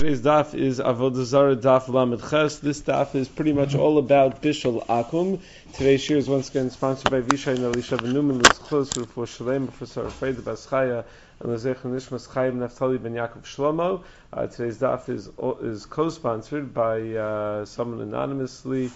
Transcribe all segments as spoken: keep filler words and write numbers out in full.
Today's daf is Avodah Zarah Daf Lamed Ches. This daf is pretty much all about Bishul Akum. Today's shir is once again sponsored by Vishay and Elisha Ben Newman. Let's close for Shalem, Professor Afraid the Baschaya, and Lezech Nishmas Chaim Naftali Ben Yaakov Shlomo. Uh, today's daf is is co-sponsored by uh, someone anonymously,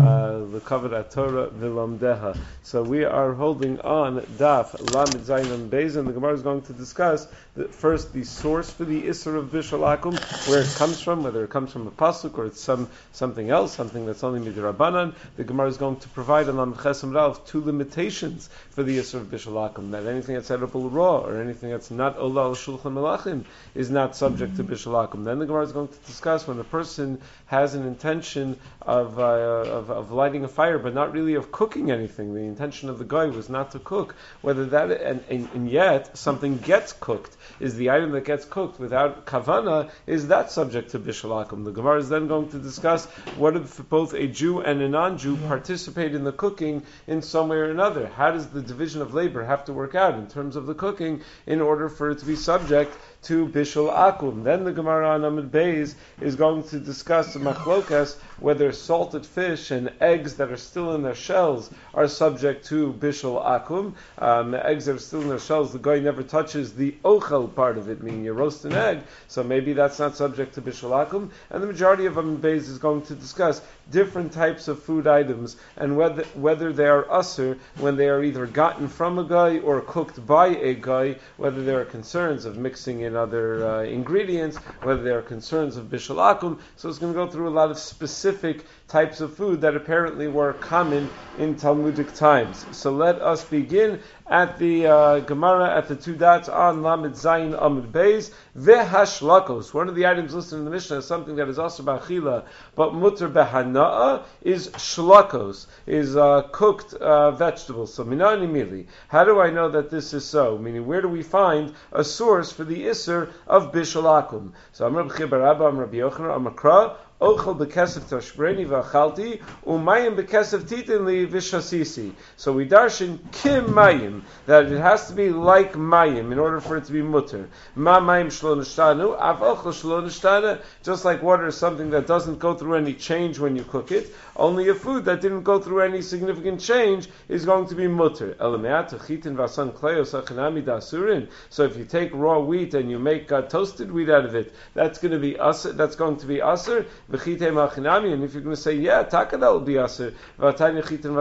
Lekavet Torah Vilamdeha. So we are holding on daf Lamed Zayin and Beis, and the Gemara is going to discuss the, first the source for the Isser of Bishul Akum, where it comes from, whether it comes from a pasuk or it's some something else, something that's only midrabanan. The Gemara is going to provide on Lamed Ches Amrav two limitations for the Isser of Bishul Akum, that anything that's edible raw or anything that's not ola al shulchan melachim is not subject to Bishul Akum. Then the Gemara is going to discuss when a person has an intention of, uh, of of lighting a fire, but not really of cooking anything. The intention of the guy was not to cook. Whether that and, and, and yet something gets cooked, is the item that gets cooked without kavana, is that subject to Bishul Akum? The Gemara is then going to discuss what if both a Jew and a non-Jew participate in the cooking in some way or another. How does the division of labor have to work out in terms of the cooking in order for it to be subject to Bishul Akum? Then the Gemara on Amud Beis is going to discuss the machlokas, whether salted fish and eggs that are still in their shells are subject to Bishul Akum. Um, eggs that are still in their shells, the guy never touches the ochel part of it, meaning you roast an egg, so maybe that's not subject to Bishul Akum. And the majority of Amud Beis is going to discuss different types of food items and whether whether they are usher when they are either gotten from a guy or cooked by a guy, whether there are concerns of mixing in other uh, ingredients, whether there are concerns of Bishul Akum. So it's going to go through a lot of specific types of food that apparently were common in Talmudic times. So let us begin at the uh, Gemara at the two dots on Lamed Zayin Amud Beis. Vehashlakos, one of the items listed in the Mishnah is something that is also ba'achila, but mutter behana'a, is shlakos, is uh, cooked uh, vegetables. So minani mili. How do I know that this is so? Meaning, where do we find a source for the Isser of Bishul Akum? So Amr B'chi Barabba, Amr Rabbi Yochanan, Amakra, Ochel bekesef tashbreni v'achalti, umayim bekesef titin li v'shasisi. So we darshan kim mayim, that it has to be like mayim in order for it to be mutter. Ma mayim shlo nishtanu, av ochel shlo nishtana, just like water is something that doesn't go through any change when you cook it. Only a food that didn't go through any significant change is going to be mutter. Elameat chitin v'asan kleos achanami dasurin. So if you take raw wheat and you make uh, toasted wheat out of it, that's going to be aser. That's going to be aser. And if you're going to say, yeah, taka, that will be aser. But didn't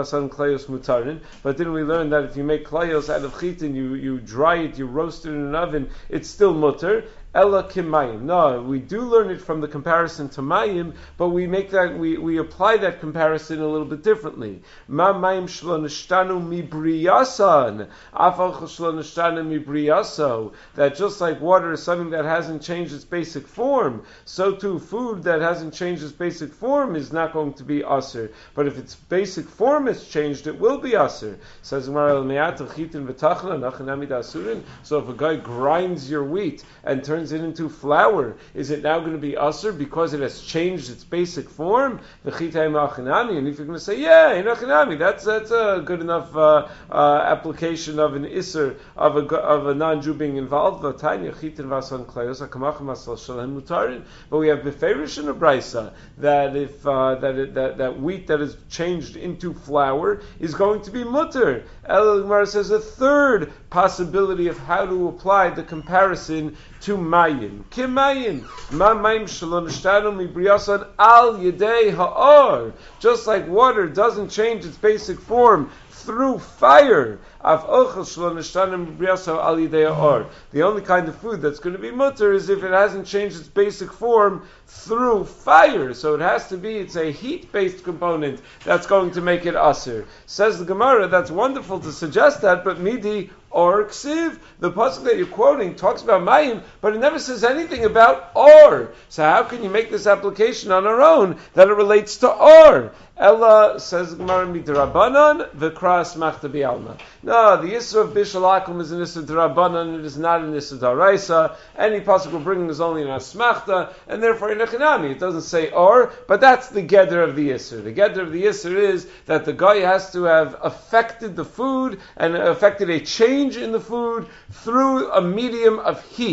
we learn that if you make klayos out of chitin, you, you dry it, you roast it in an oven, it's still mutter? Ella kimayim. No, we do learn it from the comparison to mayim, but we make that we, we apply that comparison a little bit differently. Ma mayim shlo nishtanu mi briyasan, afal shlo nishtanu mi briyaso. That just like water is something that hasn't changed its basic form, so too food that hasn't changed its basic form is not going to be aser. But if its basic form has changed, it will be aser. Says Gemara, so if a guy grinds your wheat and turns it into flour, is it now going to be usr because it has changed its basic form? And if you're going to say, yeah, that's that's a good enough uh, uh, application of an isser of a of a non-Jew being involved. But we have beferish in a brisa that if uh, that, it, that that wheat that is changed into flour is going to be mutter. El Gemara says a third possibility of how to apply the comparison to mayim. Kimayim. Ma mayim shelo nishtanu mibriyasan al yedei ha'or. Just like water doesn't change its basic form through fire. The only kind of food that's going to be mutter is if it hasn't changed its basic form through fire. So it has to be, it's a heat-based component that's going to make it aser. Says the Gemara, that's wonderful to suggest that, but midi or ksiv, the pasuk that you're quoting talks about mayim, but it never says anything about or. So how can you make this application on our own that it relates to or? Ella, says Gemara, midrabanan v'kras machta bi'alma. No, the Isra of Bishul Akum is an Isra d'Rabbanan, it is not an Isra d'Oraisa. Any pasuk we're bringing is only an Asmachta, and therefore in Echanami it doesn't say or, but that's the Geder of the Isra. The Geder of the Isra is that the guy has to have affected the food and affected a change in the food through a medium of heat.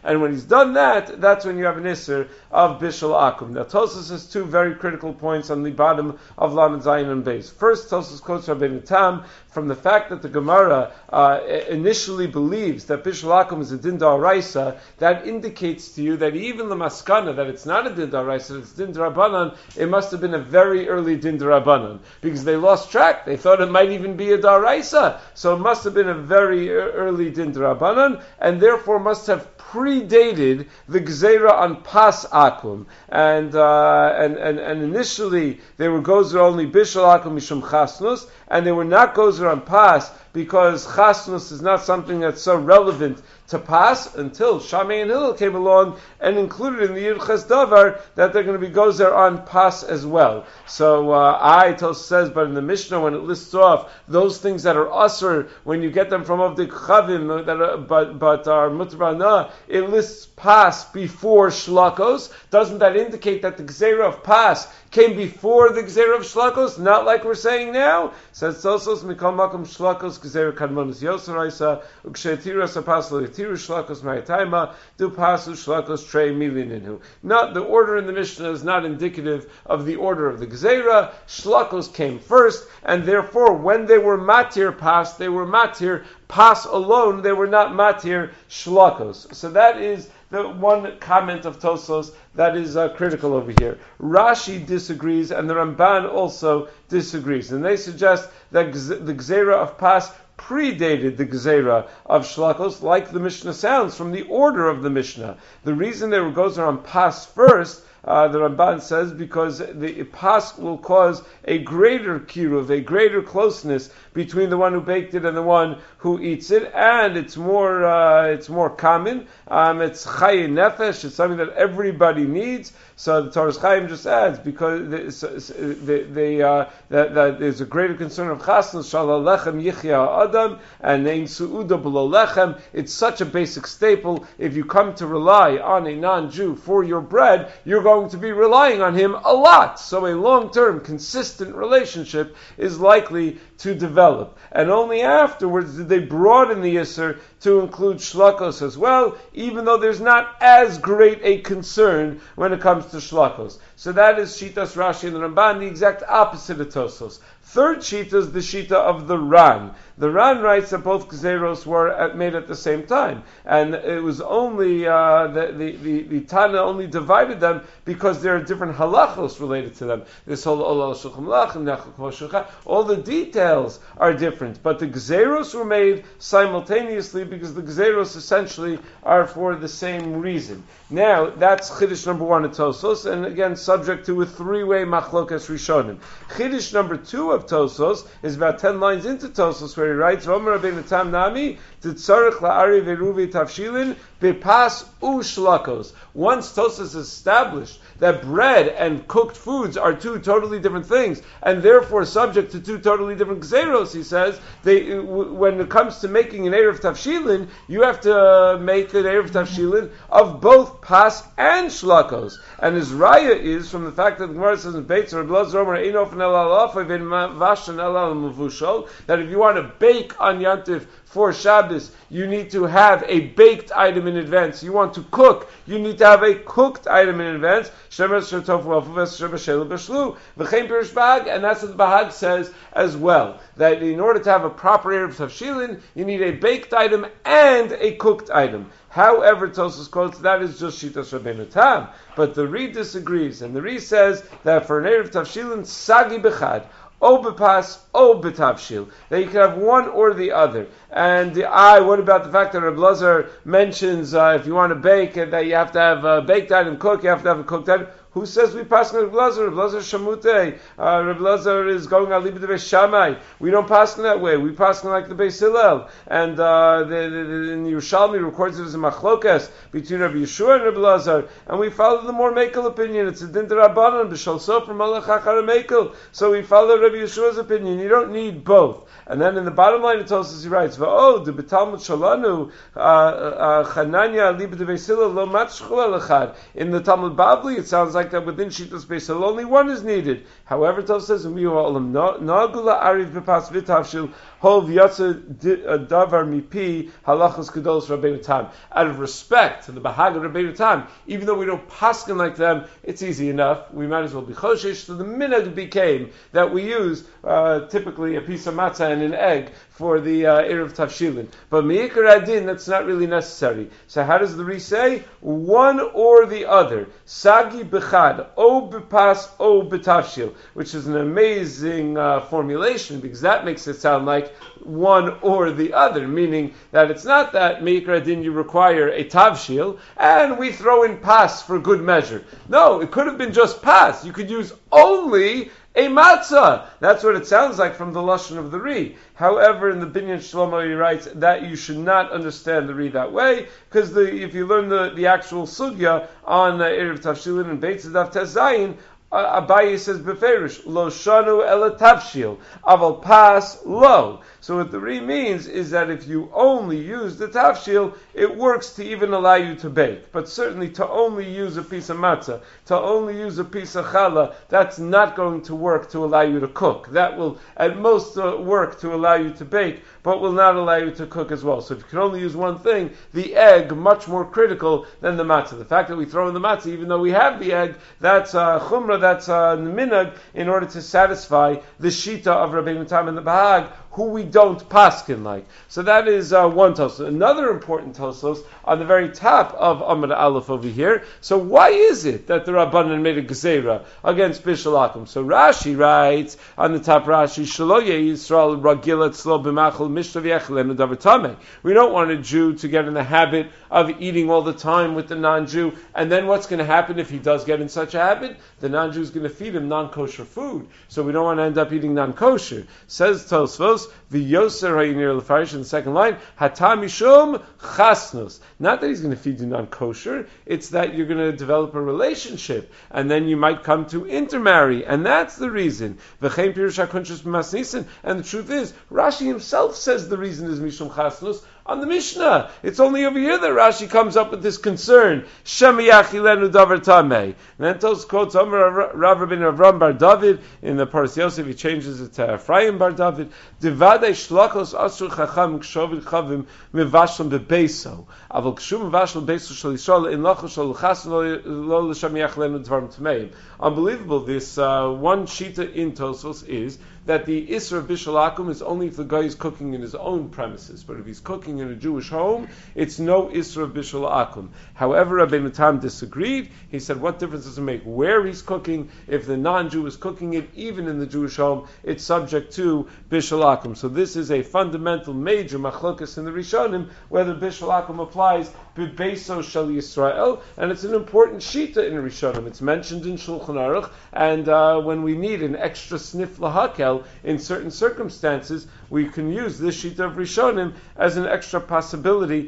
and when he's done that, that's when you have an Isser of Bishul Akum. Now Tosfos has two very critical points on the bottom of Lamed Zayin and Beis. First, Tosfos quotes Rabbeinu Tam from the fact that the Gemara uh, initially believes that Bishul Akum is a Din D'Oraisa. That indicates to you that even the Maskana, that it's not a Din D'Oraisa, it's Din D'Rabbanan, it must have been a very early Din D'Rabbanan, because they lost track. They thought it might even be a D'Oraisa. So it must have been a very early Din D'Rabbanan, and therefore must have predated the Gzeira on Pas Akum. And, uh, and, and, and initially they were Gozer only Bishul Akum Mishum Chasnus, and they were not Gozer on Pas because Chasnus is not something that's so relevant to Pas, until Shammai and Hillel came along and included in the Yirches Davar that they're going to be Gozer on Pas as well. So uh, I Tos says, but in the Mishnah when it lists off those things that are Asr when you get them from Avdik Chavim, that are, but but are Mutrana, it lists Pas before Shlakos. Doesn't that indicate that the Gzeira of Pas came before the Gzeira of Shlakos? Not like we're saying now. Says Tosos Mikol Makom Shlakos Gzeira Kadmonus Yoseraisa Ukshetira Sapaslo Yetiru Shlakos Mayataima Du Pasu Shlakos Trei Milininu. Not the order in the Mishnah is not indicative of the order of the Gzeira. Shlakos came first, and therefore when they were Matir Pas, they were Matir Pas alone. They were not Matir Shlakos. So that is the one comment of Tosos that is uh, critical over here. Rashi disagrees, and the Ramban also disagrees, and they suggest that the Gzeira of Pas predated the Gzeira of Shlakos, like the Mishnah sounds from the order of the Mishnah. The reason they were Gozer on Pas first, Uh, the Ramban says, because the pas will cause a greater kiruv, a greater closeness between the one who baked it and the one who eats it, and it's more uh, it's more common. Um, it's chayin nefesh. It's something that everybody needs. So the Torah Chaim just adds, because they, they, uh, that, that there's a greater concern of chasnas, shalal lechem yichya adam, and nein su'uda below lechem. It's such a basic staple. If you come to rely on a non-Jew for your bread, you're going to be relying on him a lot. So a long-term, consistent relationship is likely to develop. And only afterwards did they broaden the Yisr to include Shlakos as well, even though there's not as great a concern when it comes to Shlakos. So that is Shitas Rashi and the Ramban, the exact opposite of Tosos. Third Shita is the Shita of the Ran. The Ran writes that both Gzeros were at, made at the same time, and it was only uh, the, the, the, the Tana only divided them because there are different halachos related to them. This whole Olal Shulchan Lach and Nechel Shulchan, all the details are different, but the Gzeros were made simultaneously because the Gzeros essentially are for the same reason. Now that's Chiddush number one of Tosos, and again subject to a three-way Machlokas Rishonim. Chiddush number two of Tosos is about ten lines into Tosos, where he writes, "Romer Rabbeinu Tam Nami Titzarich la'ari veruvi tavshilin bepas u shlakos." Once Tosos established that bread and cooked foods are two totally different things, and therefore subject to two totally different gzeros, he says, they, when it comes to making an erev tavshilin, you have to make an erev tavshilin of both pas and shlakos. And his raya is from the fact that the Gemara says in Beitz or Blood Zomer Einofen El Alafa Vin Vashan El Al Mavushol, that if you want to bake on Yantif for Shabbos, you need to have a baked item in advance. You want to cook, you need to have a cooked item in advance. And that's what the Bahag says as well, that in order to have a proper Erev Tavshilin, you need a baked item and a cooked item. However, Tosos quotes, that is just Shitas Rabbeinu Tam. But the Ri disagrees, and the Ri says that for an Erev Tavshilin, Sagi Bechad, O bepas, O betavshil, that you can have one or the other. And the I, what about the fact that Reb Lazar mentions uh, if you want to bake, uh, that you have to have a baked item cooked, you have to have a cooked item? Who says we pass on Reb Lazar? Reb Lazar Shamute. Uh, Reb Lazar is going on Libid Beis Shammai. We don't pass in that way. We pass in like the Beis Hillel. And uh, the, the, the, in Yerushalmi records it as a machlokas between Reb Yeshua and Reb Lazar. And we follow the more Mekel opinion. It's a din d'Rabbanan b'shal sofer malach achar Mekel. So we follow Reb Yeshua's opinion. You don't need both. And then in the bottom line of Tosas he writes, "Va'od the betalmud shalanu Chananya Libid Beis Hillel lo matshchol echad." In the Talmud Bavli, it sounds like like that within Shitas Beis Hillel, only one is needed. However, Tov says, Nagula Ariv Bepas Vitavshil, Hov Yatsa Davar Mipi, Halachas Gedolos Rabbeinu Tam. Out of respect to the Bahag of Rabbeinu Tam, even though we don't paskin like them, it's easy enough. We might as well be choshesh. So the minhag became that we use uh, typically a piece of matzah and an egg for the uh, Erev Tavshilin. But Me'ikar Adin, that's not really necessary. So how does the Ri say? One or the other. Sagi b'chad, o b'pas, o b'tavshil, which is an amazing uh, formulation, because that makes it sound like one or the other, meaning that it's not that Me'ikar Adin you require a tavshil, and we throw in pas for good measure. No, it could have been just pas. You could use only a matzah. That's what it sounds like from the lashon of the Ri. However, in the Binyan Shlomo, he writes that you should not understand the Ri that way, because the, if you learn the, the actual sugya on uh, Erev Tavshilin and Beit Zedav Tezayin, uh, Abaye says beferish lo shanu ela tavshil aval pas lo. So what the Ri means is that if you only use the tavshil, it works to even allow you to bake. But certainly to only use a piece of matzah, to only use a piece of challah, that's not going to work to allow you to cook. That will at most uh, work to allow you to bake, but will not allow you to cook as well. So if you can only use one thing, the egg, much more critical than the matzah. The fact that we throw in the matzah, even though we have the egg, that's uh, chumrah, that's uh, minhag, in order to satisfy the shita of Rabbeinu Tam and the Bahag, who we don't paskin like. So that is uh, one Tosfos. Another important Tosfos on the very top of Amud Aleph over here. So why is it that the Rabbanan made a Gezerah against Bishul Akum? So Rashi writes on the top, Rashi, Shelo Yisrael Ragilat Slo B'machal Mishtav Yechelenu Davar Tameh. We don't want a Jew to get in the habit of eating all the time with the non-Jew, and then what's going to happen if he does get in such a habit? The non-Jew is going to feed him non-kosher food. So we don't want to end up eating non-kosher. Says Tosfos, the Yoser Hayinir Lefarish in the second line, Hatam Mishum Chasnus. Not that he's going to feed you non-kosher, it's that you're going to develop a relationship, and then you might come to intermarry, and that's the reason. V'chein Pirush HaKunshus B'Masnisin. And the truth is, Rashi himself says the reason is Mishum Chasnus. On the Mishnah, it's only over here that Rashi comes up with this concern. Shemiyachilenu davar tamei. Then Tos quotes Omer Rav Rabbeinu Avram Bar David in the Paras Yosef. He changes it to Ephraim Bar David. Devadei shlachos asur chacham kshovit chavim mevashlam bebeso. Aval kshum mevashlam bebeso shel Yisrael in lachos shel chas lo l'shemiyachilenu davar tamei. Unbelievable. This uh, one shita in Tosfos is that the Isra of Bishul Akum is only if the guy is cooking in his own premises. But if he's cooking in a Jewish home, it's no Isra of Bishul Akum. However, Rabbeinu Tam disagreed. He said, what difference does it make where he's cooking? If the non-Jew is cooking it, even in the Jewish home, it's subject to Bishul Akum. So this is a fundamental, major machlokas in the Rishonim, whether Bishul Akum applies B'Beiso Shel Yisrael, and it's an important shita in Rishonim. It's mentioned in Shulchan Aruch, and uh, when we need an extra sniff lahakel, in certain circumstances, we can use this sheet of Rishonim as an extra possibility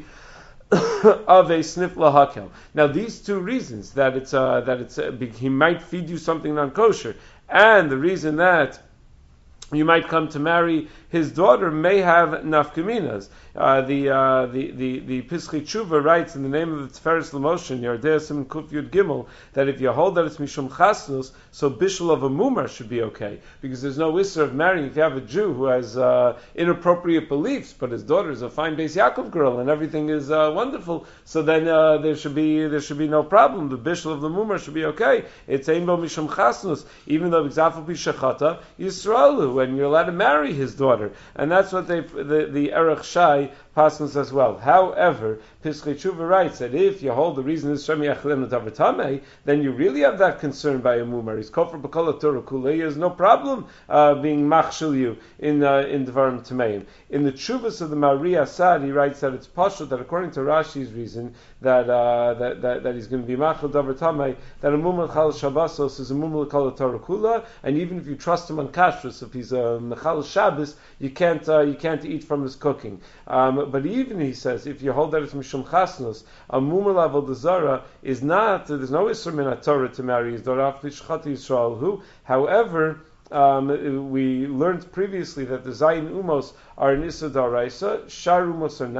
of a snif lahakel. Now, these two reasons, that it's uh, that it's uh, he might feed you something non-kosher, and the reason that you might come to marry his daughter may have nafkaminas. Uh, the, uh, the the the Pischei Tshuva writes in the name of the Tiferes L'Moshe, Yardei Sim Kuf Yud Gimel, that if you hold that it's Mishum Chasnus, so Bishul of a Mumar should be okay, because there's no issur of marrying if you have a Jew who has uh, inappropriate beliefs, but his daughter is a fine Beis Yaakov girl and everything is uh, wonderful. So then uh, there should be there should be no problem. The Bishul of the Mumar should be okay. It's Einbo Mishum Chasnus, even though Exafel Pi Shechata Yisraelu, and you're allowed to marry his daughter, and that's what they the the Erech Shai passes as well. However, Pischei Tshuva writes that if you hold the reason is Shem Yachlem Davar Tamei, then you really have that concern by a mumar. He's kofar b'kol Torah kulei. There's no problem uh, being machshel you in uh, in Dvarim Tameim. In the Tshuvas of the Mari Asad, he writes that it's pashut that according to Rashi's reason that uh, that, that that he's going to be machshel Davar Tamei, that a mumar chal Shabbosos is a mumar kol Torah kula, and even if you trust him on kashrus, if he's a mechal Shabbos, you can't uh, you can't eat from his cooking. Um, but even he says if you hold that it's mishum chasnus, a mumar avodah zara is not. There's no isur min Torah to marry his daughter after shchat Yisrael. Who, however. Um, we learned previously that the Zayin Umos are an Issa Daraisa, Shar Umos are not,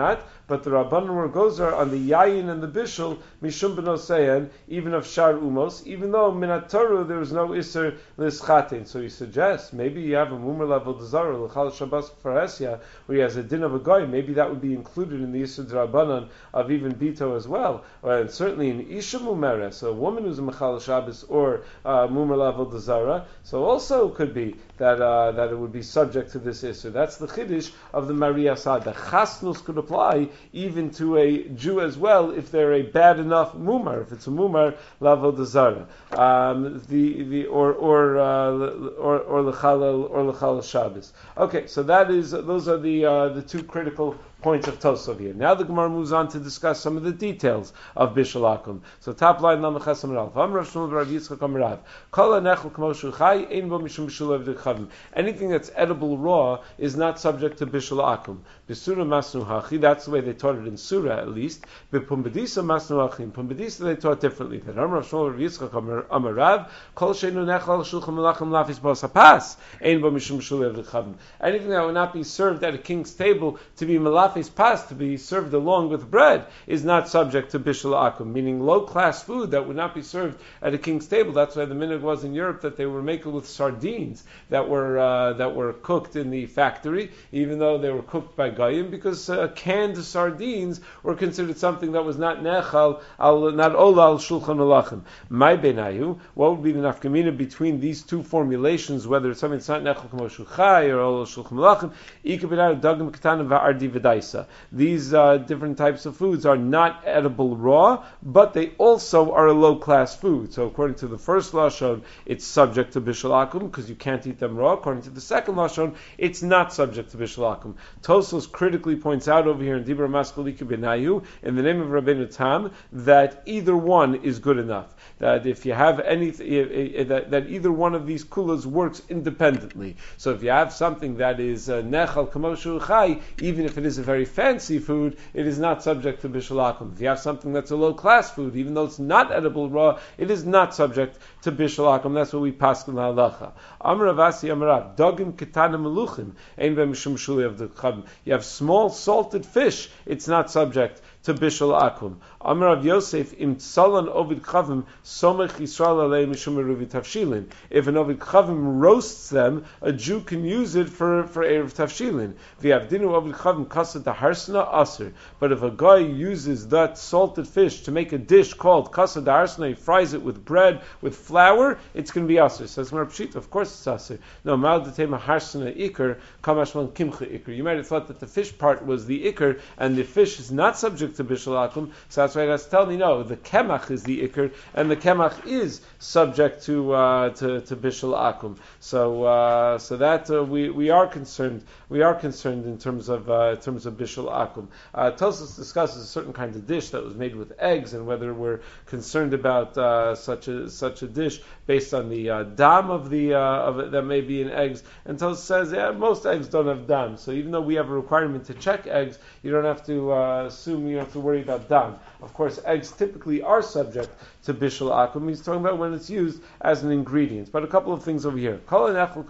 but the Rabbanan were gozer on the yayin and the bishul mishum benosein, even of shar umos, even though minatoru there was no iser lischatin. So he suggests maybe you have a mumer level dezara l'chal shabbos faresya where he has a din of a goy. Maybe that would be included in the iser drabanan of even bito as well, and certainly in isha mumeres, a woman who's a mechal shabbos or uh, mumer level dezara. So also could be that uh, that it would be subject to this issue. That's the chiddush of the Maria Sad. The chasnus could apply even to a Jew as well if they're a bad enough mumar. If it's a mumar level dezara, um, the the or or uh, or or lechalal or lechalal Shabbos. Okay, so that is those are the uh, the two critical points of Tosov here. Now the Gemara moves on to discuss some of the details of Bishul Akum. So top line, Lamachas Amrav. Amrav Shmuel Rav Yitzchak Amrav. Kol hanechel k'mo shu chai, ein bo mishum bishul avdei. Anything that's edible raw is not subject to Bishul Akum. B'sura masnu hachi, that's the way they taught it in Surah at least. B'pumbedisa masnu hachi. In Pumbedisa they taught differently. That Amrav Shmuel Rav Yitzchak Amrav. Kol sheinu nechel al shulchan melachim lafis bos hapas, ein bo mishum bishul avdei. Anything that would not be served at a king's table to be melachim pas to be served along with bread is not subject to bishul akum, meaning low-class food that would not be served at a king's table. That's why the minhag was in Europe that they were making with sardines that were uh, that were cooked in the factory, even though they were cooked by goyim, because uh, canned sardines were considered something that was not nechal, al, not ola al shulchan alachim. My benayu, what would be the nafkamina between these two formulations, whether it's something that's not nechal k'mo shuchai or ola shulchan alachim? Ika benayu dagim k'tanim va'ardi v'dai. These uh, different types of foods are not edible raw, but they also are a low-class food. So according to the first lashon, it's subject to bishul akum because you can't eat them raw. According to the second lashon, it's not subject to bishul akum. Tosos critically points out over here in Dibra Maskalika Benayu, in the name of Rabbeinu Tam, that either one is good enough. That if you have anything, that, that either one of these kulas works independently. So if you have something that is nechal kamoshu chai, even if it is a very fancy food, it is not subject to bishul akum. If you have something that's a low-class food, even though it's not edible raw, it is not subject to bishul akum. That's what we paskin halacha. Amar Avasi Amarav, dogim ketanim meluchim, ein b'mishum shuli of the chavim. You have small salted fish, it's not subject to bishul akum. Amar Rav Yosef, im tsalan ovid chavim, somech Yisrael alei mishum eruvi tavshilin. If an ovid chavim roasts them, a Jew can use it for, for eruv tavshilin. V'yavdinu ovid chavim kasad harsana aser. But if a guy uses that salted fish to make a dish called kasad harsana, he fries it with bread, with flour, it's going to be aser. Says Mar Pshita, of course it's aser. No, mal detema harsana ikr, kamashman kimcha ikr. You might have thought that the fish part was the ikr, and the fish is not subject to bishul akum, so that's why that's telling you, no, the kemach is the ikr, and the kemach is subject to uh, to, to bishul akum. So uh, so that uh, we we are concerned we are concerned in terms of uh, in terms of bishul akum. Uh, Tosfos discusses a certain kind of dish that was made with eggs, and whether we're concerned about uh, such a such a dish based on the uh, dam of the uh, of it that may be in eggs. And Tosfos says, yeah, most eggs don't have dam. So even though we have a requirement to check eggs, you don't have to uh, assume you don't have to worry about dam. Of course, eggs typically are subject to bishul akum. He's talking about when it's used as an ingredient. But a couple of things over here. The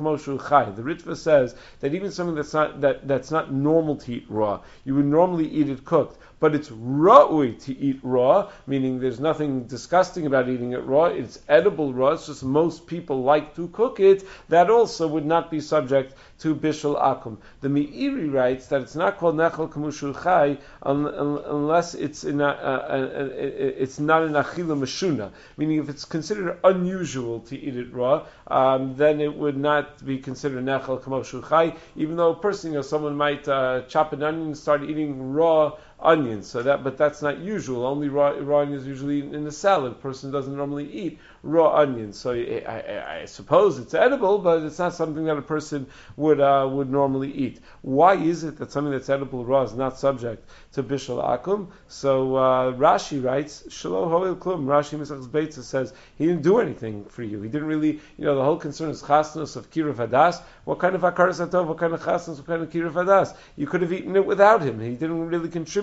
Ritva says that even something that's not that, that's not normal to eat raw, you would normally eat it cooked, but it's ra'ui to eat raw, meaning there's nothing disgusting about eating it raw. It's edible raw. It's just most people like to cook it. That also would not be subject to bishul akum. The Meiri writes that it's not called nechel kamushul chai unless it's in a, uh, uh, it's not an achila meshuna, meaning if it's considered unusual to eat it raw, um, then it would not be considered nechel kamushul chai. Even though a person, you know, someone might uh, chop an onion and start eating raw onions, so that, but that's not usual. Only raw, raw onions usually in the salad. A person doesn't normally eat raw onions, so I, I, I suppose it's edible, but it's not something that a person would uh, would normally eat. Why is it that something that's edible raw is not subject to bishul akum? So uh, Rashi writes, Shelo hoil klum. Rashi Misachs Beitza says he didn't do anything for you. He didn't really, you know, the whole concern is chasnos of kiruv hadas. What kind of akaras atov? What kind of chasnos? What kind of kiruv hadas? You could have eaten it without him. He didn't really contribute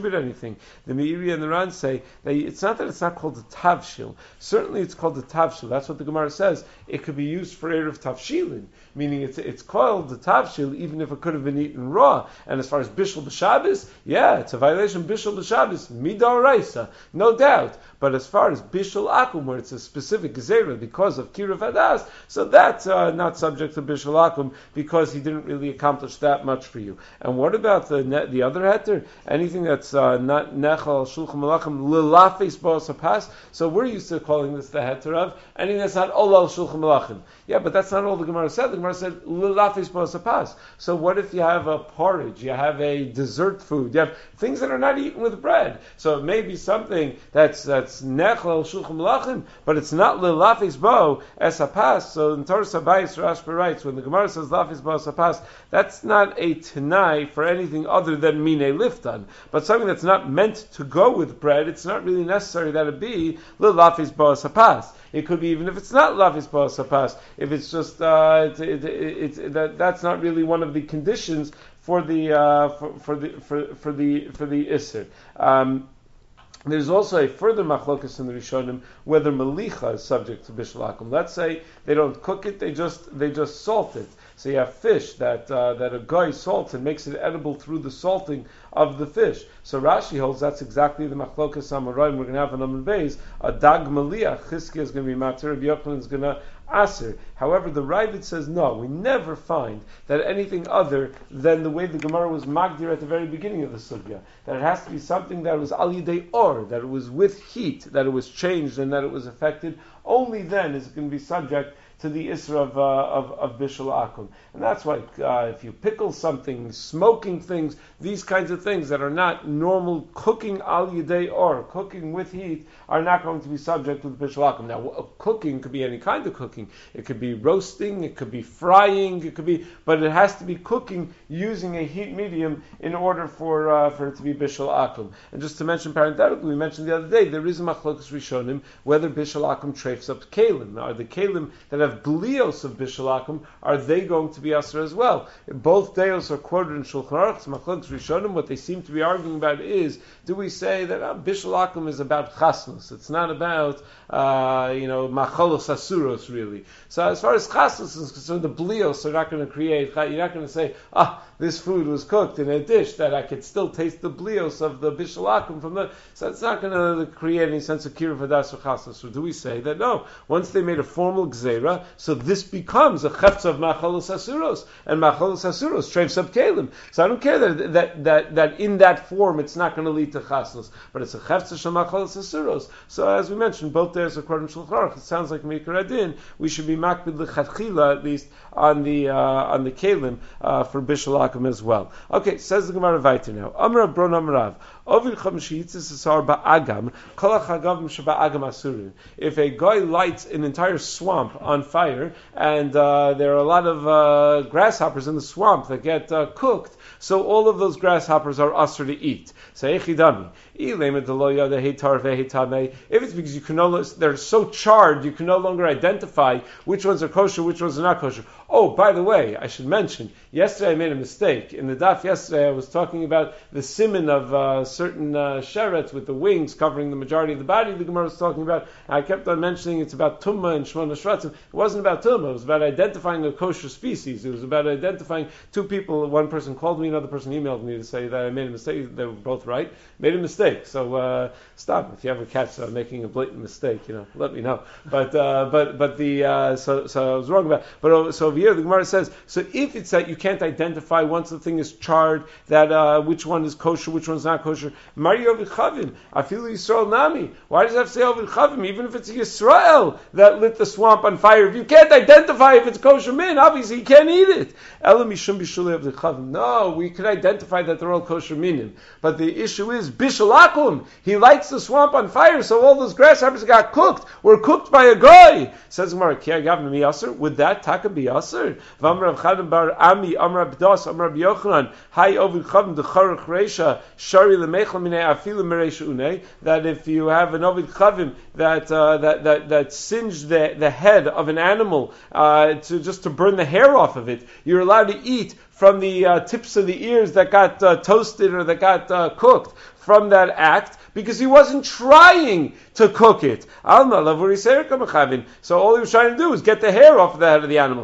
distribute anything. The Meiri and the Ran say that it's not that it's not called a tavshil. Certainly it's called a tavshil. That's what the Gemara says. It could be used for erev tavshilin, meaning it's it's called the tavshil even if it could have been eaten raw. And as far as bishul b'Shabbos, yeah, it's a violation of bishul b'Shabbos, midoraisa, no doubt. But as far as bishul akum, where it's a specific gezerah because of kiruv hadas, so that's uh, not subject to bishul akum because he didn't really accomplish that much for you. And what about the ne- the other heter? Anything that's uh, not nechal shulchan malachim lilafis ba'as hapas. So we're used to calling this the heter of anything that's not olal shulchan malachim. Yeah, but that's not all the Gemara said. The Gemara said lilafis ba'as hapas. So what if you have a porridge, you have a dessert food, you have things that are not eaten with bread? So it may be something that's that's nechal shulchan malachim, but it's not lilafis bo es hapas. So in Torah Sabayis Rashba writes when the Gemara says lafis bo es hapas, that's not a tenai for anything other than mine liftan, but something that's not meant to go with bread. It's not really necessary that it be lilafis bo es hapas. It could be even if it's not lafis bo es hapas. If it's just uh, it, it, it, it, that that's not really one of the conditions for the uh, for, for the for, for the for the iser. Um, There's also a further machlokas in the Rishonim whether melicha is subject to bishul akum. Let's say they don't cook it; they just they just salt it. So you have fish that uh, that a guy salts and makes it edible through the salting of the fish. So Rashi holds that's exactly the machlokas amoraim. We're going to have an Amud Beis, a dag meliach. Chizkiah is going to be matir. Rabbi Yochanan is going to aser. However, the Ravid says no. We never find that anything other than the way the Gemara was magdir at the very beginning of the sugya. That it has to be something that was al yidei or, that it was with heat, that it was changed and that it was affected. Only then is it going to be subject to the isra of, uh, of, of bishul akum. And that's why uh, if you pickle something, smoking things, these kinds of things that are not normal cooking al yidei or, cooking with heat, are not going to be subject to the bishul akum. Now, uh, cooking could be any kind of cooking. It could be roasting, it could be frying, it could be, but it has to be cooking using a heat medium in order for uh, for it to be bishul akum. And just to mention parenthetically, we mentioned the other day, there is a machlokas rishonim whether bishul akum treifs up kalim. Are the kalim that have blios of bishul akum, are they going to be asr as well? Both deos are quoted in Shulchan Aruch, machlokas rishonim. What they seem to be arguing about is, do we say that uh, bishul akum is about chasnus? It's not about uh, you know machalos asuros really. So as far as chasnus is concerned, the blios are not going to create. You're not going to say, ah, this food was cooked in a dish that I could still taste the blios of the bishul akum from the. So it's not going to create any sense of kiruv hadas or chasnus. So do we say that no? Once they made a formal gzeira, so this becomes a chefza of machalos asuros, and machalos asuros treifs up kalim. So I don't care that that that that in that form it's not going to lead to chasnus, but it's a chefza shel machalos asuros. So as we mentioned, both there's according to Shulchan Aruch. It sounds like Mikra Adin. We should be makbid lechatchila at least on the uh, on the kalim uh, for bishul akum as well. Okay, says the Gemara Vayter now. Amar Bron Amarav. If a guy lights an entire swamp on fire and uh, there are a lot of uh, grasshoppers in the swamp that get uh, cooked, so all of those grasshoppers are usher to eat. So if it's because you can no, they're so charred you can no longer identify which ones are kosher, which ones are not kosher. Oh, by the way, I should mention, yesterday I made a mistake. In the daf yesterday I was talking about the siman of uh, certain uh, sherets with the wings covering the majority of the body. The Gemara was talking about, I kept on mentioning it's about tumma and shmona shratzim. It wasn't about tumma, it was about identifying a kosher species. It was about identifying two people. One person called me, another person emailed me to say that I made a mistake. They were both right. Made a mistake. So uh, stop. If you ever catch uh, making a blatant mistake, you know, let me know. But uh, but but the uh, so so I was wrong about it. But uh, so over here the Gemara says, so if it's that you can't identify once the thing is charred that uh, which one is kosher, which one's not kosher, Mari Ovid Chavim, Afilu Yisrael Nami. Why does it have to say Ovid Chavim? Even if it's Yisrael that lit the swamp on fire, if you can't identify if it's kosher min, obviously you can't eat it. Elam Mishum Bishulei Ovid Chavim. No, we could identify that they're all kosher minim. But the issue is Bishul Akum. He lights the swamp on fire, so all those grasshoppers that got cooked were cooked by a guy. Says Gemara, Ki Agavna Mi Aser? Would that taka be Aser? V'amar Rav Chanan bar Ami, Amar Abdas, Amar Rabbi Yochanan, Hay Ovid Chavim Decharach Reisha Shari Lemechel Minei Afilu Mereisha Unei. That if you have an Ovid Chavim that uh, that that that singed the the head of an animal uh, to just to burn the hair off of it, you're allowed to eat from the uh, tips of the ears that got uh, toasted or that got uh, cooked from that act, because he wasn't trying to cook it. So all he was trying to do was get the hair off the head of the animal.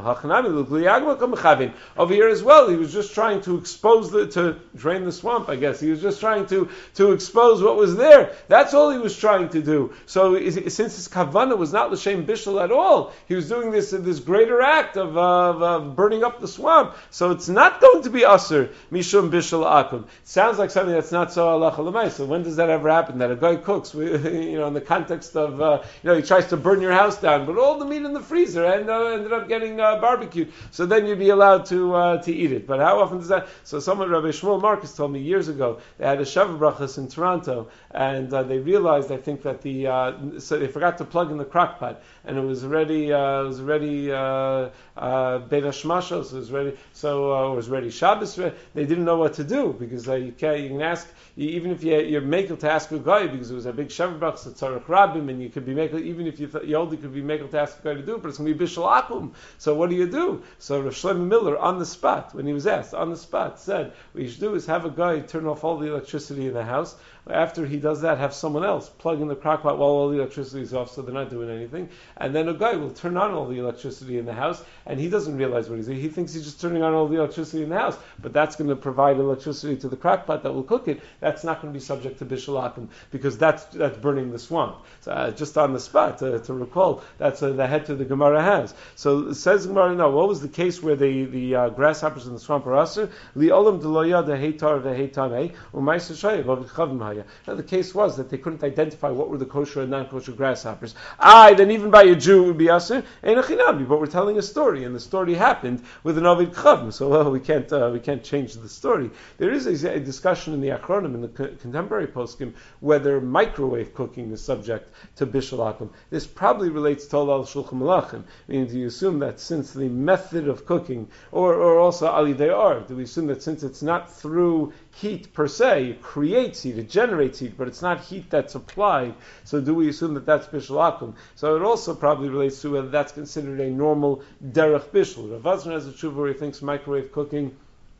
Over here as well, he was just trying to expose the, to drain the swamp, I guess. He was just trying to, to expose what was there. That's all he was trying to do. So since his kavanah was not l'shem bishul at all, he was doing this, this greater act of, of, of burning up the swamp. So it's not going to be asur, mishum bishul akum. It sounds like something that's not so halacha. So when does that ever happen? That a guy cooks, you know, in the context of, uh, you know, he tries to burn your house down, but all the meat in the freezer and uh, ended up getting uh, barbecued. So then you'd be allowed to uh, to eat it. But how often does that? So someone, Rabbi Shmuel Marcus, told me years ago they had a Sheva Brachas in Toronto, and uh, they realized, I think, that the uh, so they forgot to plug in the crock pot, and it was already uh, it was already uh, uh, Beit Hashmashos, so it was ready. So uh, it was ready Shabbos. They didn't know what to do because uh, you can you can ask. Even if you, you're makel to ask a guy, because it was a big Sheva Brachas, a tzarech rabim, and you could be makel, even if you th- you only could be makel to ask a guy to do it, but it's going to be bishul akum. So what do you do? So Rav Shlomo Miller, on the spot, when he was asked, on the spot, said, what you should do is have a guy turn off all the electricity in the house. After he does that, have someone else plug in the crock pot while all the electricity is off, so they're not doing anything. And then a guy will turn on all the electricity in the house, and he doesn't realize what he's doing. He thinks he's just turning on all the electricity in the house, but that's going to provide electricity to the crock pot that will cook it. That's not going to be subject to bishul akum, because that's that's burning the swamp. So uh, just on the spot uh, to recall, that's uh, the head to the Gemara has. So it says Gemara, no, what was the case where the the uh, grasshoppers in the swamp are asur? Li'olam deloya deheitar veheitamei u'ma'aser shayev avichavim. Now the case was that they couldn't identify what were the kosher and non-kosher grasshoppers. Ah, then even by a Jew it would be asur. Einachinami, but we're telling a story, and the story happened with an Ovid Chavim, so well, we can't uh, we can't change the story. There is a, a discussion in the Achronim, in the co- contemporary poskim, whether microwave cooking is subject to bishul akum. This probably relates to Olal Shulchan Malachim. Meaning, do you assume that since the method of cooking, or or also Ali Deyar, do we assume that since it's not through heat per se, it creates heat, it generates heat, but it's not heat that's applied, so do we assume that that's bishul akum? So it also probably relates to whether that's considered a normal derech bishul. Rav Azran has a tshuva where he thinks microwave cooking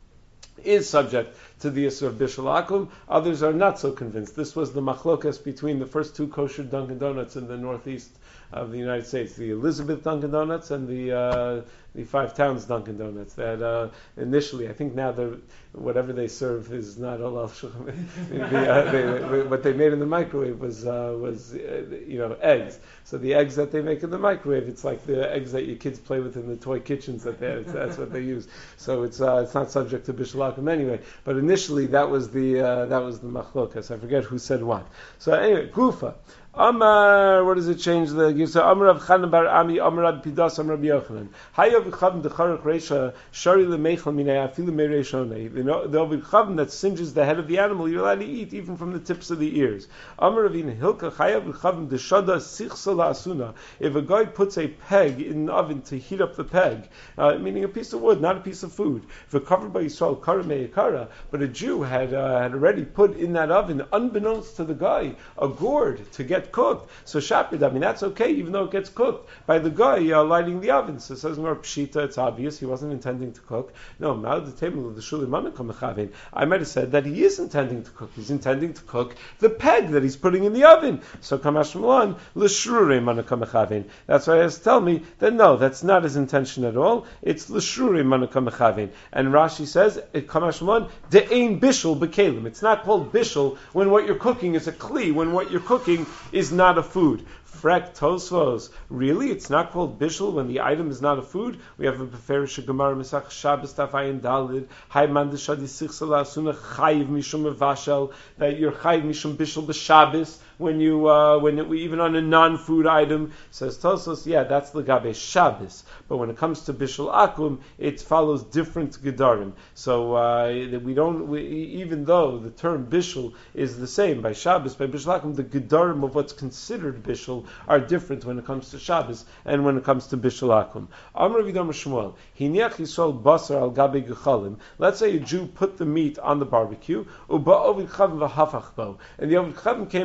is subject to the issue of bishul akum. Others are not so convinced. This was the machlokas between the first two kosher Dunkin' Donuts in the northeast of the United States, the Elizabeth Dunkin' Donuts and the uh, the Five Towns Dunkin' Donuts. That uh, initially, I think now they're whatever they serve is not olal shulchan. uh, what they made in the microwave was uh, was uh, you know eggs. So the eggs that they make in the microwave, it's like the eggs that your kids play with in the toy kitchens that they have. That's what they use. So it's uh, it's not subject to bishul akum anyway. But initially, that was the uh, that was the machlokas. I forget who said what. So anyway, Gufa. Amar, what does it change the so Amar Rav Chanan bar Ami, Amar Rav Pidas, Amar Rabbi Yochanan. Hayav Chavim decharach reisha shari lemeichel minei afilu mereishonei. The Ovid Chavim that singes the head of the animal, you're allowed to eat even from the tips of the ears. Amar Ravina Hilka Hayav Chavim deshada sichsa laasuna. If a guy puts a peg in the oven to heat up the peg, uh, meaning a piece of wood, not a piece of food, if it covered by Yisrael kara meikara, but a Jew had uh, had already put in that oven, unbeknownst to the guy, a gourd to get cooked. So shapid, I mean that's okay, even though it gets cooked by the guy uh, lighting the oven. So it says more pshita, it's obvious he wasn't intending to cook. No, the table of the shuli manakam. I might have said that he is intending to cook. He's intending to cook the peg that he's putting in the oven. So kamash malan l'shrure manakam. That's why he has to tell me that no, that's not his intention at all. It's l'shrure manakam. And Rashi says kamash malan de'ein bishul b'kelim. It's not called bishul when what you're cooking is a kli, when what you're cooking is not a food. Frek Tosfos. Really? It's not called bishul when the item is not a food? We have a Beferish Gemara Mesach Shabbos Tafayin Dalid. Hayman Deshadi Sichsala Asuna Chayiv Mishum Vashel. That you're Chayiv Mishum Bishul B'Shabbos when you uh, when it, even on a non-food item. Says Tosfos, yeah, that's Legabe Shabbos. But when it comes to bishul akum, it follows different gedarim. So uh, we don't, we, even though the term bishul is the same by Shabbos, by bishul akum, the gedarim of what's considered bishul are different when it comes to Shabbos and when it comes to bishul akum. Amar Vidam Shmuel, Hiniach Yisrael basar al gabe gechalim. Let's say a Jew put the meat on the barbecue, uba ovid chavim v'hafach bo, and the ovid chavim came and he turned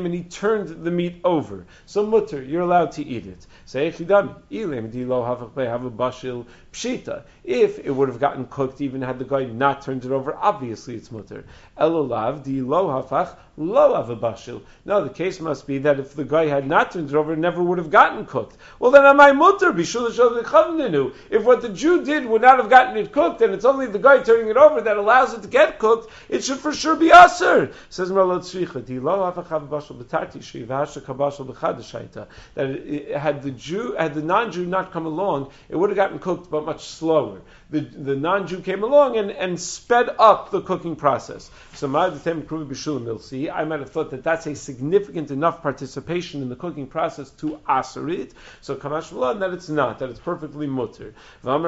turned the meat over. So mutter, you're allowed to eat it. Say echidami, ilim di lo havach behava bashil pshita. If it would have gotten cooked, even had the guy not turned it over, obviously it's mutter. Elolav di lo havach lo avabashil. No, the case must be that if the guy had not turned it over, it never would have gotten cooked. Well, then am I mutter? If what the Jew did would not have gotten it cooked, and it's only the guy turning it over that allows it to get cooked, it should for sure be aser. Says Merlot Tzricha, di lo havach avabashil b'tarti shri v'hasha kabashil b'chadashaita. That it, had the Jew, had the non-Jew not come along, it would have gotten cooked, but much slower. The, the non-Jew came along and, and sped up the cooking process. So I might have thought that that's a significant enough participation in the cooking process to aser it. So Kamash V'lan, that it's not, that it's perfectly mutter. But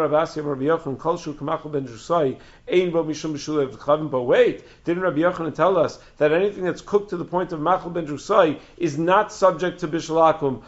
wait, didn't Rabbi Yochanan tell us that anything that's cooked to the point of machal ben drusai is not subject to bishul akum?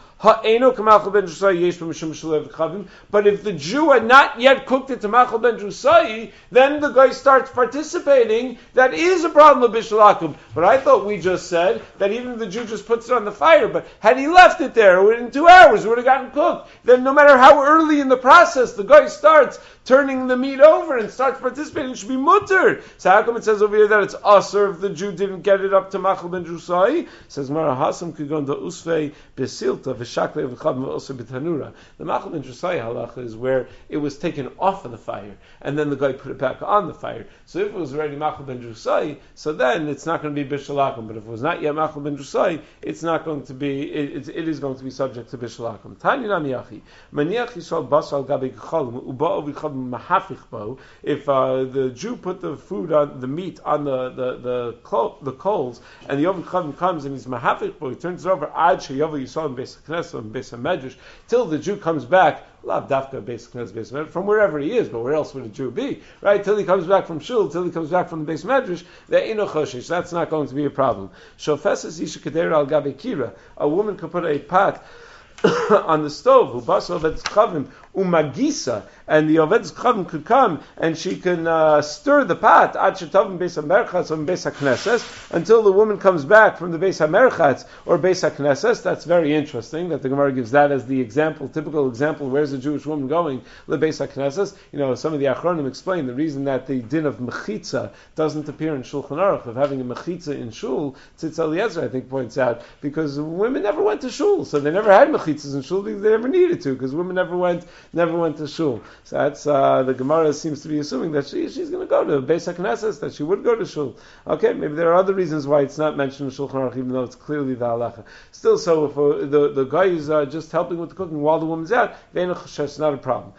But if the Jew had not yet cooked it to machal ben drusai, then the guy starts participating. That is a problem of bishul akum. But I thought we just said that even if the Jew just puts it on the fire, but had he left it there in two hours, it would have gotten cooked. Then no matter how early in the process the guy starts turning the meat over and starts participating, it should be mutter. So how come it says over here that it's aser if the Jew didn't get it up to machal ben drusai? It says Mara Hasam kigon da usvei besilta v'shakle v'chav v'oser b'tanura. The machal ben drusai halacha is where it was taken off of the fire and then the guy put it back on the fire. So if it was already machal ben drusai, so then it's not going to be bishul akum. But if it was not yet machal ben drusai, it's not going to be. It, it, it is going to be subject to bishul akum. Tanya namiyachi maniach yisrael basal gabe k'cholim uba'o v'chav mahafich bo. If uh, the Jew put the food on the meat on the the the, clo- the coals and the oven chavim comes and he's mahafich bo, he turns it over ad sheyavu yisrael in beis hakneses and beis hamedrash till the Jew comes back. Lav dafka beis hakneses beis hamedrash, from wherever he is, but where else would a Jew be? Right, till he comes back from shul, till he comes back from the beis medrash, there ain't no choshesh. That's not going to be a problem. Shofeses isha kedera al gabe kira. A woman could put a pot on the stove, ubasa oved's chavim umagisa, and the oved's chavim could come and she can uh, stir the pot ad shetavim beis hamerchatz or beis hakneses until the woman comes back from the beis hamerchatz or beis hakneses. That's very interesting that the Gemara gives that as the example, typical example. Where's a Jewish woman going? Le beis hakneses. You know, some of the Achronim explain the reason that the din of mechitza doesn't appear in Shulchan Aruch of having a mechitza in shul. Tzitz Eliezer, I think, points out because women never went to shul, so they never had mechitza in shul because they never needed to, because women never went never went to shul. So that's uh, the Gemara seems to be assuming that she she's going to go to Beis HaKnesses, that she would go to shul. Okay, maybe there are other reasons why it's not mentioned in Shulchan Aruch, even though it's clearly the halacha. Still, so if uh, the the guy is uh, just helping with the cooking while the woman's out, it's not a problem.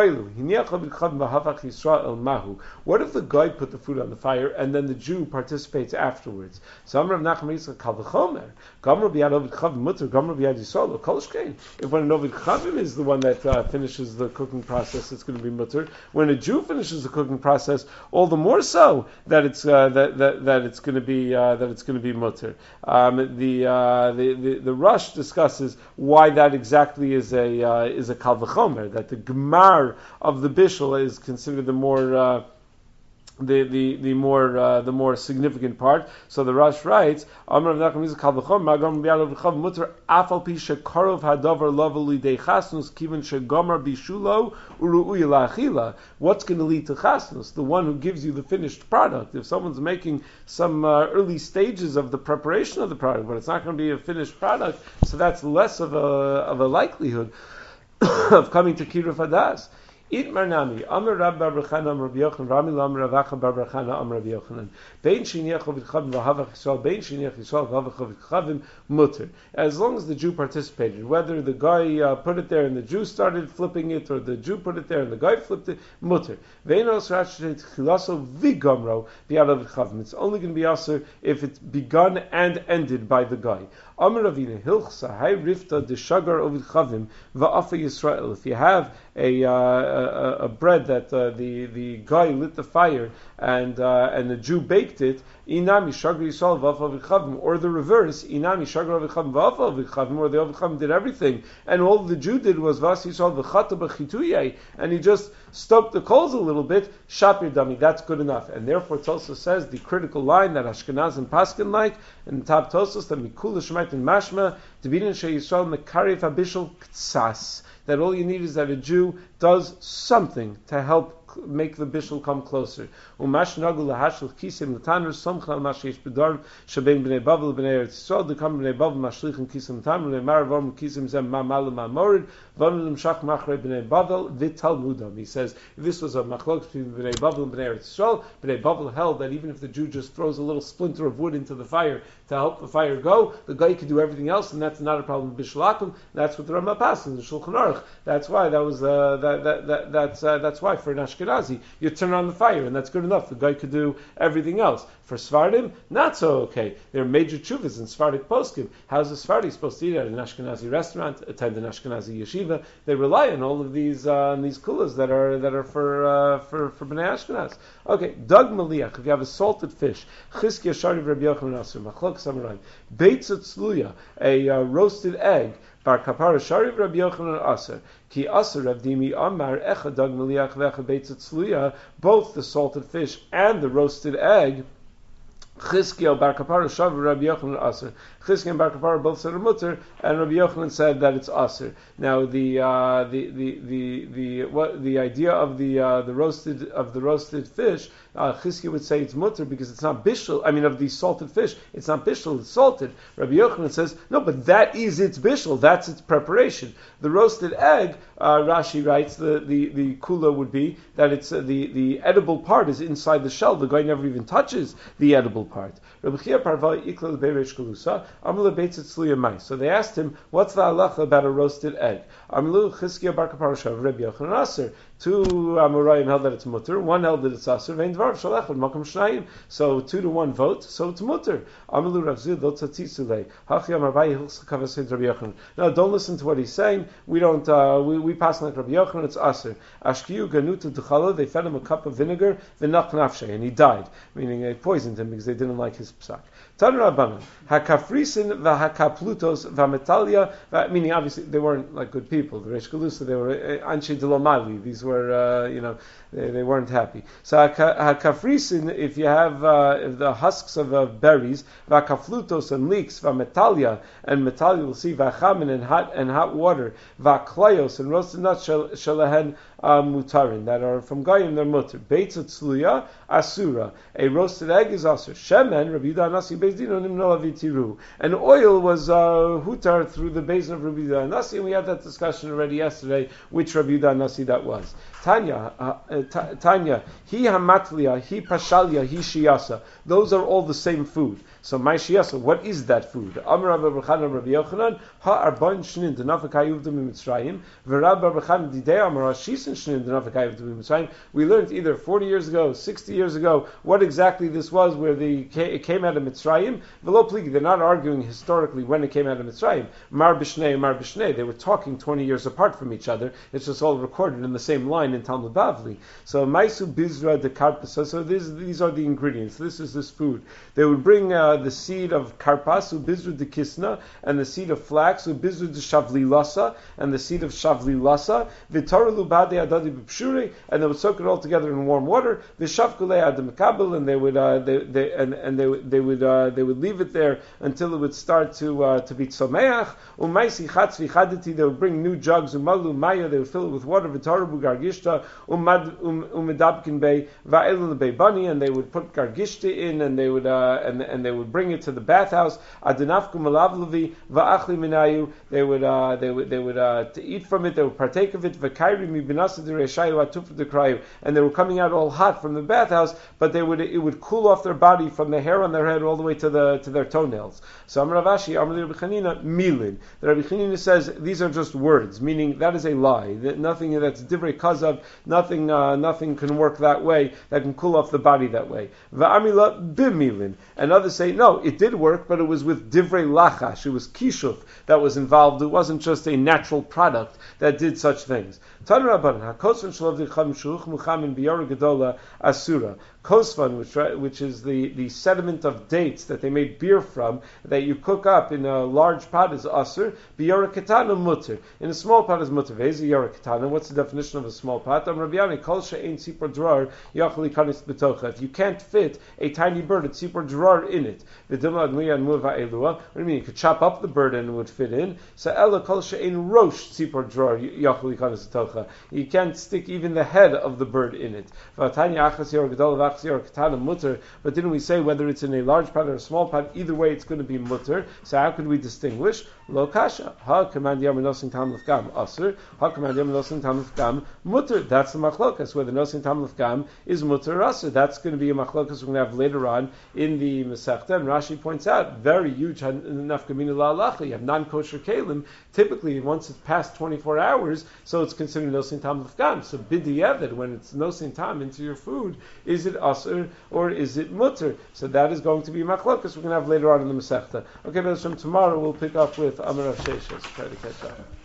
What if the guy put the food on the fire and then the Jew participates afterwards? So Amar Rav Nachman Yitzchak Kal V'chomer, Gamar B'yad Ovid Chav Mutter, Gamar B'yad Yisrael, Kol Shkein. If when an Ovid Chavim is the one that uh, finishes the cooking process, it's going to be mutter. When a Jew finishes the cooking process, all the more so that it's uh, that, that that it's going to be uh, that it's going to be mutter. Um, the, uh, the the the Rush discusses why that exactly is a uh, is a kal v'chomer, that the gemar of the bishul is considered the more uh, The, the the more uh, the more significant part. So the Rush writes, Amar Rav Nachman Yitzchak Kal V'chomer Magam B'yad V'chav Mutter Afal Pi Shekarov Hadavar Lav Lidei Chasnus Kivan Shegamar Bishulo Uru'uy La'achila. What's going to lead to chasnus? The one who gives you the finished product. If someone's making some uh, early stages of the preparation of the product, but it's not going to be a finished product, so that's less of a of a likelihood of coming to Kiruv Hadas. Itmar nami, Amar Rab Bar Bechana, Amar Rabbi Yochanan, Rami Lamar Rav Acha Bar Bechana, Amar Rabbi Yochanan. Bein shiniach ovid chavim v'havach Yisrael, bein shiniach Yisrael v'havach ovid chavim mutter. As long as the Jew participated, whether the guy uh, put it there and the Jew started flipping it, or the Jew put it there and the guy flipped it, mutter. Vein os rachet chilaso v'gamro b'yad ovid chavim. It's only going to be aser if it's begun and ended by the guy. Amar Ravina Hilchsa Hay Rifta de Shagar Ovid Chavim Va'afa Yisrael. If you have a, uh, a, a bread that uh, the the guy lit the fire and uh, and the Jew baked it, Inami Shagar Yisrael Va'afa Ovid Chavim, or the reverse, Inami Shagar Ovid Chavim Va'afa Ovid Chavim, or the Ovid Chavim did everything, and all the Jew did was Vas Yisrael V'chata B'chituyei, and he just stoked the coals a little bit. Shapir Dami, that's good enough. And therefore, it also says the critical line that Ashkenaz and Paskin like, and the top Tosos that Mikula Shemait write in Mashma, Debinin Shei Yisrael Mekarif Abishal Ktsas, that all you need is that a Jew does something to help make the bishul come closer. Umash nagu lahashul kisim l'tanur somchal mashish bedar shabein bnei bavel bnei Eretz Yisrael dekam bnei bavel mashlichin kisim l'tanur le'mar vom kisim zem ma'mal ma'morid v'onu l'mshach machrei bnei bavel v'talmudam. He says if this was a machlok between bnei bavel and bnei Eretz Yisrael, bnei bavel held that even if the Jew just throws a little splinter of wood into the fire to help the fire go, the guy could do everything else, and that's not a problem with bishul akum. That's what the Rambam passes in the Shulchan Aruch. That's why that was uh, that that that that's uh, that's why for an Ashkenazi you turn on the fire and that's good enough. The guy could do everything else. For Sfardim, not so okay. There are major tshuvas in Sephardic poskim. How's a Sephardi supposed to eat at an Ashkenazi restaurant, attend an Ashkenazi yeshiva? They rely on all of these uh, on these kulas that are that are for uh, for for Bnei Ashkenaz. Okay, Dag Maliach. If you have a salted fish, Chizkiya Shariv Rabbi Yochanan Aser Machlok Samarai, Beitz Tzluya, a uh, roasted egg. Bar kapara shariv Rabbi Yochanan Aser ki Aser Rav Dimi Amar Echad Dag Maliach Vecha Beitz Tzluya. Both the salted fish and the roasted egg. Chizkiya Bar Kapara Shariv Rabbi Yochanan Aser. Chizkiya and Bar Kapara both said mutter, and Rabbi Yochanan said that it's Aser. Now the uh, the the the the what the idea of the uh, the roasted of the roasted fish, uh, Chizkiya would say it's mutter because it's not bishul. I mean, of the salted fish, it's not bishul, it's salted. Rabbi Yochanan says no, but that is its bishul. That's its preparation. The roasted egg, uh, Rashi writes, the, the, the kula would be that it's uh, the the edible part is inside the shell. The guy never even touches the edible part. Rabbi Chia Parvai Ikla Beirish Kalusa Amle Beitzet Sluya Mai. So they asked him, "What's the halacha about a roasted egg?" Amlu Chizkiya Bar Kaparashav Rabbi Yochanan Aser. Two Amoraim held that it's mutter. One held that it's aser. Vein dvar shalach makom shnayim. So two to one vote. So it's mutter. Amelu Rav Zid lo tzatzisulei. Hachi Amar Bayi hilchas kavasid Rabbi Yochanan. Now don't listen to what he's saying. We don't. Uh, we we pass like Rabbi Yochanan. It's aser. Ashkiyu ganuta duchala. They fed him a cup of vinegar. V'nach nafshe, and he died. Meaning they poisoned him because they didn't like his psak. Tan Rabbanan hakafrisin v'hakaplutos v'metalia. Meaning obviously they weren't like good people. The Reish Galusa, they were anshe delomali. These were were, uh, you know, they, they weren't happy. So hakafrisin, if you have uh, if the husks of uh, berries, vakaflutos and leeks, vametalia and metalia, we'll see vachamin and hot and hot water, vaklayos and roasted nuts shalahen mutarin that are from Goyim, they're mutter. Beitzot tzluya asura, a roasted egg is asur. Shemen Rabbi Yehuda Nasi Bezdino nimno avitiru, and oil was uh, hutar through the basin of Rabbi Yehuda Nasi, and we had that discussion already yesterday, which Rabbi Yehuda Nasi that was. Tanya, uh, uh, Tanya, he hamatlia, he pashalia, he shiasa. Those are all the same food. So my shiasa, what is that food? Amar Rabbi Bechana Rabbi Yochanan, ha arba'in shnin denafakay uvdom mitzrayim, v'Rab Rabbi Bechana didei amar shisin shnin denafakay uvdom mitzrayim. We learned either forty years ago, sixty years ago, what exactly this was, where the it came out of Mitzrayim. V'lo pligi, they're not arguing historically when it came out of Mitzrayim. Mar b'shnei, mar b'shnei. They were talking twenty years apart from each other. It's just all recorded in the same line in Talmud Bavli. So maisu bizra de karpas. So these these are the ingredients. This is this food. They would bring uh, the seed of karpas, ubizru de kisna, and the seed of flax, ubizru de shavlilasa, and the seed of shavlilasa. V'taru lubade adadi b'pshuri, and they would soak it all together in warm water. V'shavkulei adam kabel, and they would uh, they, they and, and they would they would uh, they would leave it there until it would start to uh, to be tzomeach. Umaisi chatz v'chaditi. They would bring new jugs. Umalu maya. They would fill it with water. V'taru bugargishta. Umedabkin Bay Va'elun Bay Bunny, and they would put gargishta in, and they would uh, and and they would bring it to the bathhouse. Adanafku Malavlavi Va'achli Minayu. They would uh, they would they would uh, to eat from it. They would partake of it. V'kairi mi binasa de reshayu atuf de krayu, and they were coming out all hot from the bathhouse, but they would it would cool off their body from the hair on their head all the way to the to their toenails. So Amar Ravashi, Amar Rabbi Chanina, milin. The Rabbi Chanina says these are just words, meaning that is a lie. That nothing that's divrei kazav. Nothing, uh, nothing can work that way. That can cool off the body that way. Va'amila bimilin, and others say no, it did work, but it was with divrei lachash. It was kishuf that was involved. It wasn't just a natural product that did such things. Tan Rabbanan hakosvan shalav dicham shuch muchamin biyara gedola asura kosvan, which which is the, the sediment of dates that they made beer from, that you cook up in a large pot is asur. B'yora ketana mutter. In a small pot is mutter. Ve'ez yora ketana. What's the definition of a small pot? Am Rabbi Yannai, kol she'ein tzipor drar yachal ikanis b'tocha. If you can't fit a tiny bird, a tzipor drar in it. V'dimla admuya and muva elua. What do you mean? You could chop up the bird and it would fit in. So ella kol she'ein rosh tzipor drar yachal ikanis b'tocha. You can't stick even the head of the bird in it. V'atanya achas yora gedol v'achas yora ketana mutter. But didn't we say whether it's in a large pot or a small pot? Either way, it's going to be mutter. So how could we distinguish? Lo kasha. Ha command yom nosin tam lefgam asur. Ha command yom nosin tam lefgam mutter. That's the machlokas. Whether nosin tam lefgam is mutter or asur. That's going to be a machlokas we're going to have later on in the Masechta. And Rashi points out very huge nafkamina la'alacha. You have non-kosher kalim. Typically, once it's past twenty-four hours, so it's considered nosin tam lefgam. So b'di'evet, when it's nosin tam into your food, is it asur or is it mutter? So that is going to be machlokas we're going to have later on in the Masechta. Okay, but from tomorrow we'll pick up with Amar Rav Sheshes. Try to catch up.